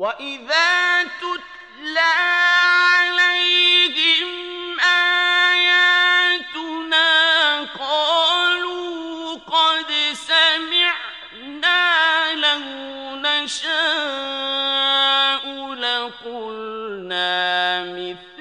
وإذا تتلى عليهم آياتنا قالوا قد سمعنا لو نشاء لقلنا مثل